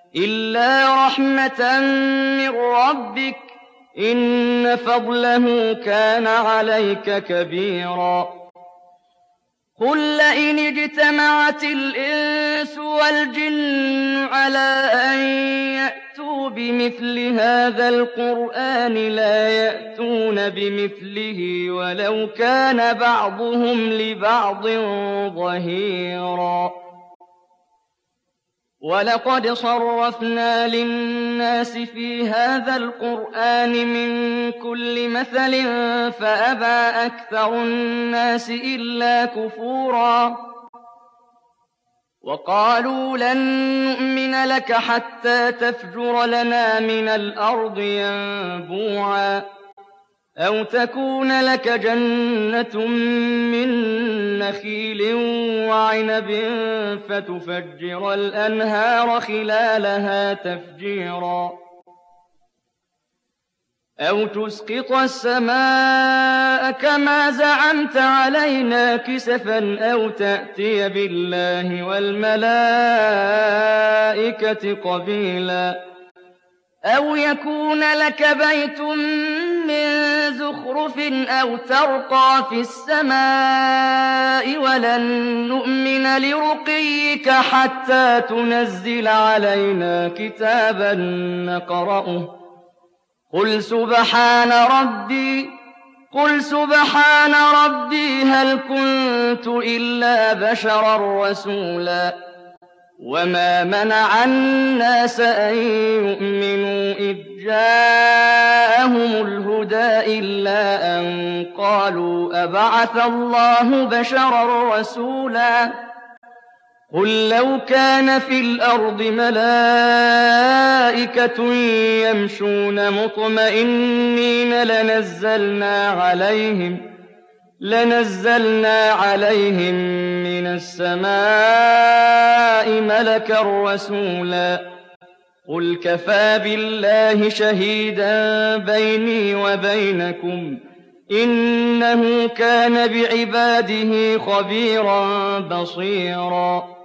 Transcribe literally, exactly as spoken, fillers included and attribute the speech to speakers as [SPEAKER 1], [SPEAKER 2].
[SPEAKER 1] إِلَّا رَحْمَةً مِّن رَّبِّكَ ۚ إِنَّ فَضْلَهُ كَانَ عَلَيْكَ كَبِيرًا. قُل لَّئِنِ اجْتَمَعَتِ الْإِنسُ وَالْجِنُّ عَلَىٰ أَن يَأْتُوا بِمِثْلِ هَٰذَا الْقُرْآنِ لَا يَأْتُونَ بِمِثْلِهِ وَلَوْ كَانَ بَعْضُهُمْ لِبَعْضٍ ظَهِيرًا. وَلَقَدْ صَرَّفْنَا لِلنَّاسِ فِي هَٰذَا الْقُرْآنِ مِن كُلِّ مَثَلٍ فَأَبَىٰ أَكْثَرُ النَّاسِ إِلَّا كُفُورًا. وَقَالُوا لَن نُّؤْمِنَ لَكَ حَتَّىٰ تَفْجُرَ لَنَا مِنَ الْأَرْضِ يَنبُوعًا أَوْ تَكُونَ لَكَ جَنَّةٌ مِّن نَّخِيلٍ وَعِنَبٍ فَتُفَجِّرَ الْأَنْهَارَ خِلَالَهَا تَفْجِيرًا أَوْ تُسْقِطَ السَّمَاءَ كَمَا زَعَمْتَ عَلَيْنَا كِسَفًا أَوْ تَأْتِيَ بِاللَّهِ وَالْمَلَائِكَةِ قَبِيلًا أَوْ يَكُونَ لَكَ بَيْتٌ مِّن زُخْرُفٍ أَوْ تَرْقَىٰ فِي السَّمَاءِ وَلَن نُّؤْمِنَ لِرُقِيِّكَ حَتَّىٰ تُنَزِّلَ عَلَيْنَا كِتَابًا نَّقْرَؤُهُ ۗ قُلْ سُبْحَانَ رَبِّي قُلْ سُبْحَانَ رَبِّي هَلْ كُنتُ إِلَّا بَشَرًا رَّسُولًا. وَمَا مَنَعَ النَّاسَ أَن يُؤْمِنُوا إِذ جَاءَهُمُ الْهُدَىٰ إِلَّا أَن قَالُوا أَبَعَثَ اللَّهُ بَشَرًا رَّسُولًا. قُل لَّوْ كَانَ فِي الْأَرْضِ مَلَائِكَةٌ يَمْشُونَ مُطْمَئِنِّينَ لَنَزَّلْنَا عَلَيْهِم لَنَزَّلْنَا عَلَيْهِم مِّنَ السَّمَاءِ مَلَكًا رَّسُولًا. قُلْ كَفَىٰ بِاللَّهِ شَهِيدًا بَيْنِي وَبَيْنَكُمْ ۚ إِنَّهُ كَانَ بِعِبَادِهِ خَبِيرًا بَصِيرًا.